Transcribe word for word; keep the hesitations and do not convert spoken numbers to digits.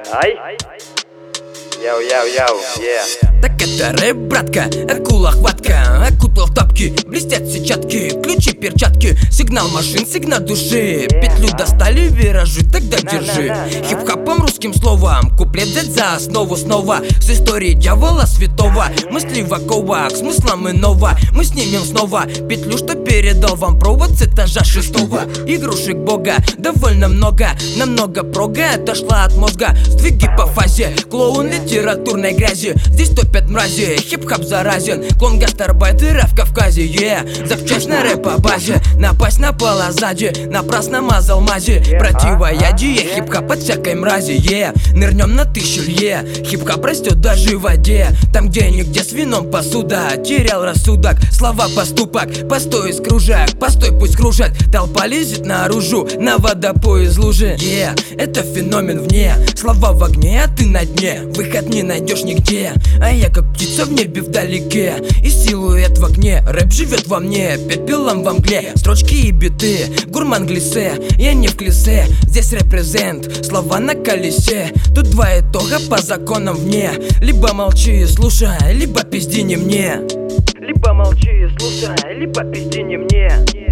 Ай! Яу-яу-яу, yeah. Так это рэп, братка, акула хватка, окутал в тапки, блестят сетчатки, ключи, перчатки, сигнал машин, сигнал души. Петлю достали, виражи, тогда держи. Хип-хопом, русским словом, куплет взять за основу снова. С историей дьявола святого, мысли в оковах, смыслом иного. Мы снимем снова петлю, что передал вам провод с этажа шестого. Игрушек бога довольно много, намного прога отошла от мозга. Сдвиги по фазе, клоун литературной грязи. Здесь топят мрази, хип-хоп заразен. Клон гастарбайтера в Кавказе, yeah. Запчасть на рэп по базе, напасть напала сзади, напрасно мазал мази. Противоядие, хип-хоп от всякой мрази, yeah. Нырнем на тысячу лье, хип-хоп растет даже в воде. Там где нигде с вином посуда, терял рассудок, слова поступок. Постой из кружек, постой пусть кружат. Толпа лезет наружу, на водопой из лужи, yeah. Это феномен вне, слова в огне, а ты на дне. Выход не найдешь нигде, а я как птица в небе вдалеке. И силуэт в огне, рэп живет во мне, пепелом во мгле. Строчки и биты, гурман глиссе, я не в клисе. Здесь репрезент, слова на колесе. Тут два итога по законам вне. Либо молчи и слушай, либо пизди не мне. Либо молчи и слушай, либо пизди не мне.